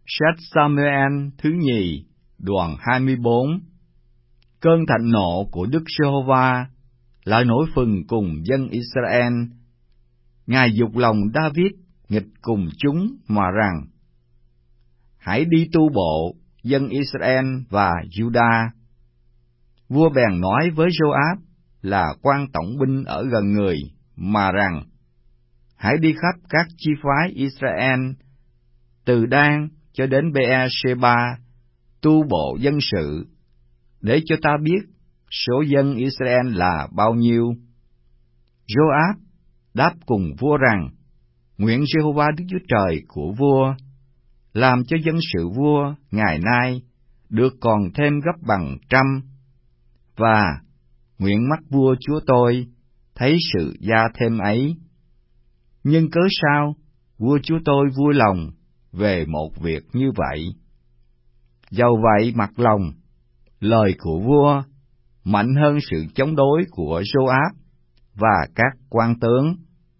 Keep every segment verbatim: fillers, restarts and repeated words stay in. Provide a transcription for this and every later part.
Sách Sa-muel thứ nhì, đoạn hai mươi bốn. Cơn thạnh nộ của Đức Giê-hô-va lại nổi phừng cùng dân Israel. Ngài dục lòng David nghịch cùng chúng mà rằng: hãy đi tu bộ dân Israel và Juda. Vua bèn nói với Joab là quan tổng binh ở gần người mà rằng: hãy đi khắp các chi phái Israel, từ Dan cho đến Bê-e-sê-ba, tu bộ dân sự, để cho ta biết số dân Israel là bao nhiêu. Joab đáp cùng vua rằng: nguyện Giê-hô-va Đức Chúa Trời của vua làm cho dân sự vua ngày nay được còn thêm gấp bằng trăm, và nguyện mắt vua chúa tôi thấy sự gia thêm ấy. Nhưng cớ sao vua chúa tôi vui lòng về một việc như vậy? Dầu vậy mặc lòng, lời của vua mạnh hơn sự chống đối của Joab và các quan tướng.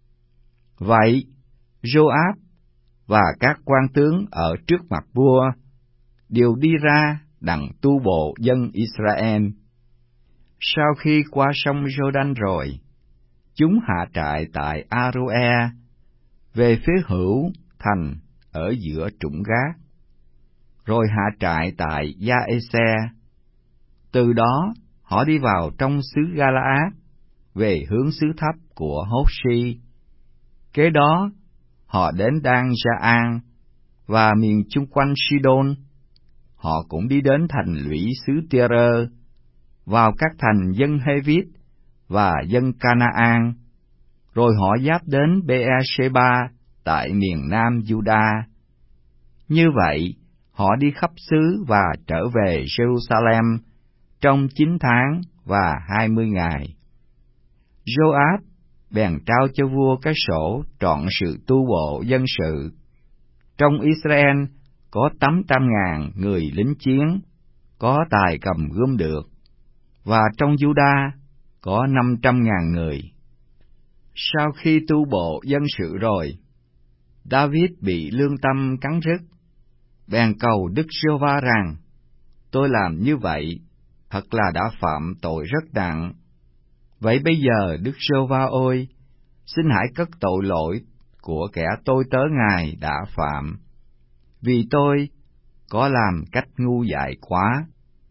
Vậy Joab và các quan tướng ở trước mặt vua đều đi ra đặng tu bộ dân Israel. Sau khi qua sông Giô-đanh rồi, chúng hạ trại tại A-rô-e, về phía hữu thành ở giữa trũng gác, rồi hạ trại tại Gia-ê-xe. Từ đó họ đi vào trong xứ Ga-la-át, về hướng xứ thấp của Hốt-si. Kế đó họ đến Dan-gia-an và miền chung quanh Si-đôn. Họ cũng đi đến thành lũy xứ Tia-rơ, vào các thành dân Hê-vít và dân Ca-na-an, rồi họ giáp đến Bê-e-sê-ba tại miền nam Giu-đa. Như vậy, họ đi khắp xứ và trở về Giê-ru-sa-lem trong chín tháng và hai mươi ngày. Joab bèn trao cho vua cái sổ trọn sự tu bộ dân sự. Trong Israel có tám trăm ngàn người lính chiến, có tài cầm gươm được, và trong Giu-đa có năm trăm ngàn người. Sau khi tu bộ dân sự rồi, David bị lương tâm cắn rứt, bèn cầu Đức Giê-hô-va rằng: tôi làm như vậy thật là đã phạm tội rất nặng. Vậy bây giờ Đức Giê-hô-va ơi, xin hãy cất tội lỗi của kẻ tôi tớ Ngài đã phạm, vì tôi có làm cách ngu dại quá.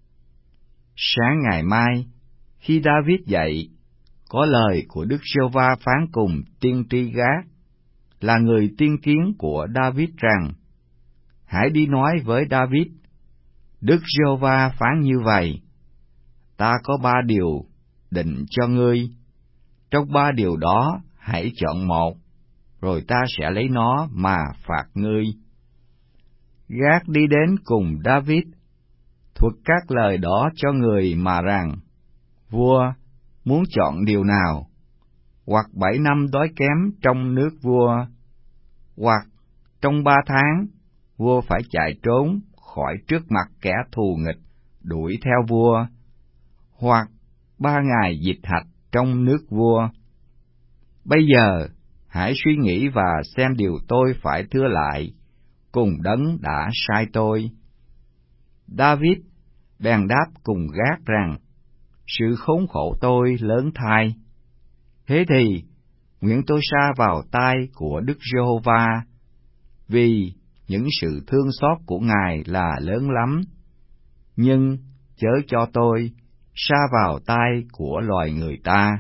Sáng ngày mai, khi David dậy, có lời của Đức Giê-hô-va phán cùng tiên tri Gát, là người tiên kiến của David rằng: hãy đi nói với David, Đức Giê-hô-va phán như vậy: ta có ba điều định cho ngươi, trong ba điều đó hãy chọn một, rồi ta sẽ lấy nó mà phạt ngươi. Gát đi đến cùng David, thuật các lời đó cho người mà rằng: vua muốn chọn điều nào? Hoặc bảy năm đói kém trong nước vua, hoặc trong ba tháng vua phải chạy trốn khỏi trước mặt kẻ thù nghịch đuổi theo vua, hoặc ba ngày dịch hạch trong nước vua. Bây giờ hãy suy nghĩ và xem điều tôi phải thưa lại cùng đấng đã sai tôi. David bèn đáp cùng Gát rằng: sự khốn khổ tôi lớn thay. Thế thì nguyện tôi sa vào tay của Đức Giê-hô-va, vì những sự thương xót của Ngài là lớn lắm. Nhưng chớ cho tôi sa vào tay của loài người ta.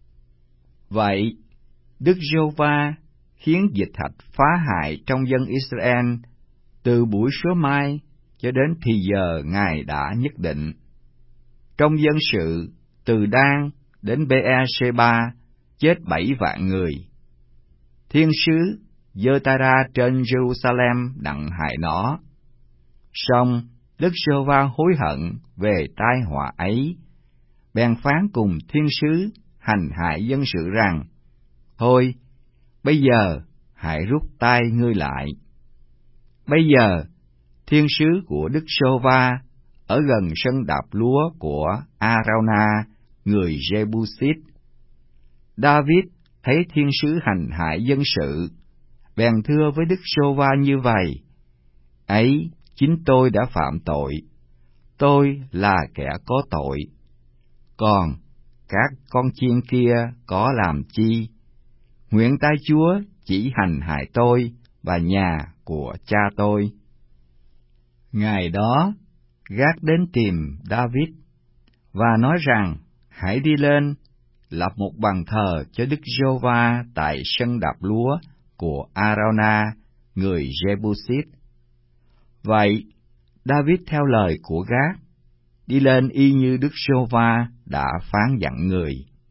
Vậy Đức Giê-hô-va khiến dịch hạch phá hại trong dân Israel từ buổi sớm mai cho đến thì giờ Ngài đã nhất định. Trong dân sự từ Dan đến Bê-e-sê-ba chết bảy vạn người. Thiên sứ giơ tay ra trên Giê-ru-sa-lem đặng hại nó. Song Đức Giê-hô-va hối hận về tai họa ấy, bèn phán cùng thiên sứ hành hại dân sự rằng: thôi, bây giờ hãy rút tay ngươi lại. Bây giờ thiên sứ của Đức Giê-hô-va ở gần sân đạp lúa của A-rao-na, người Giê-bu-xít. David thấy thiên sứ hành hại dân sự, bèn thưa với Đức Giê-hô-va như vậy: ấy chính tôi đã phạm tội, tôi là kẻ có tội. Còn các con chiên kia có làm chi? Nguyện tay Chúa chỉ hành hại tôi và nhà của cha tôi. Ngày đó, Gad đến tìm David và nói rằng, hãy đi lên, lập một bàn thờ cho Đức Giê-hô-va tại sân đạp lúa của Arauna, người Jebusít. Vậy, David theo lời của Gad, đi lên y như Đức Giê-hô-va đã phán dặn người.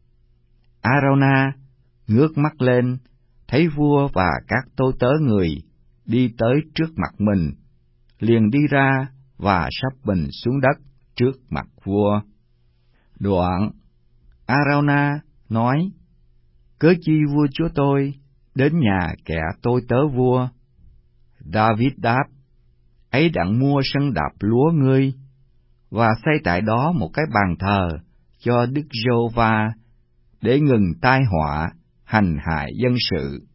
Arauna ngước mắt lên, thấy vua và các tôi tớ người đi tới trước mặt mình, liền đi ra và sắp mình xuống đất trước mặt vua. Đoạn, Arauna nói, cớ chi vua chúa tôi đến nhà kẻ tôi tớ vua? David đáp, ấy đặng mua sân đạp lúa ngươi, và xây tại đó một cái bàn thờ cho Đức Giê-hô-va, để ngừng tai họa hành hại dân sự.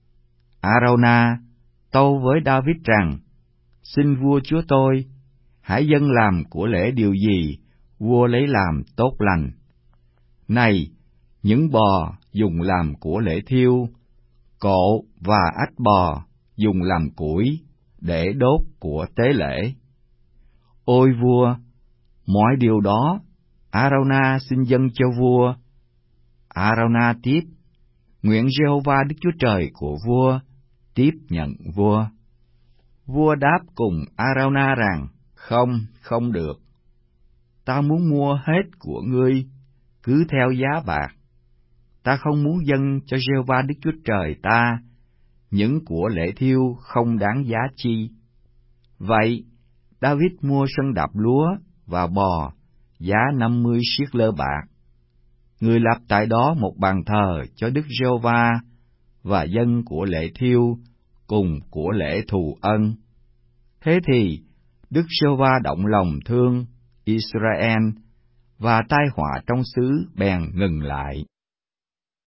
Arauna tâu với David rằng, xin vua chúa tôi, hãy dâng làm của lễ điều gì vua lấy làm tốt lành. Này, những bò dùng làm của lễ thiêu, cộ và ách bò dùng làm củi để đốt của tế lễ. Ôi vua, mọi điều đó Arauna xin dâng cho vua. Arauna tiếp, nguyện Giê-hô-va Đức Chúa Trời của vua tiếp nhận vua. Vua đáp cùng Arauna rằng, không, không được. Ta muốn mua hết của ngươi, cứ theo giá bạc. Ta không muốn dâng cho Giê-hô-va Đức Chúa Trời ta những của lễ thiêu không đáng giá chi. Vậy, David mua sân đạp lúa và bò giá năm mươi siết lơ bạc. Người lập tại đó một bàn thờ cho Đức Giê-hô-va và dâng của lễ thiêu cùng của lễ thù ân. Thế thì Đức Giê-hô-va động lòng thương Israel, và tai họa trong xứ bèn ngừng lại.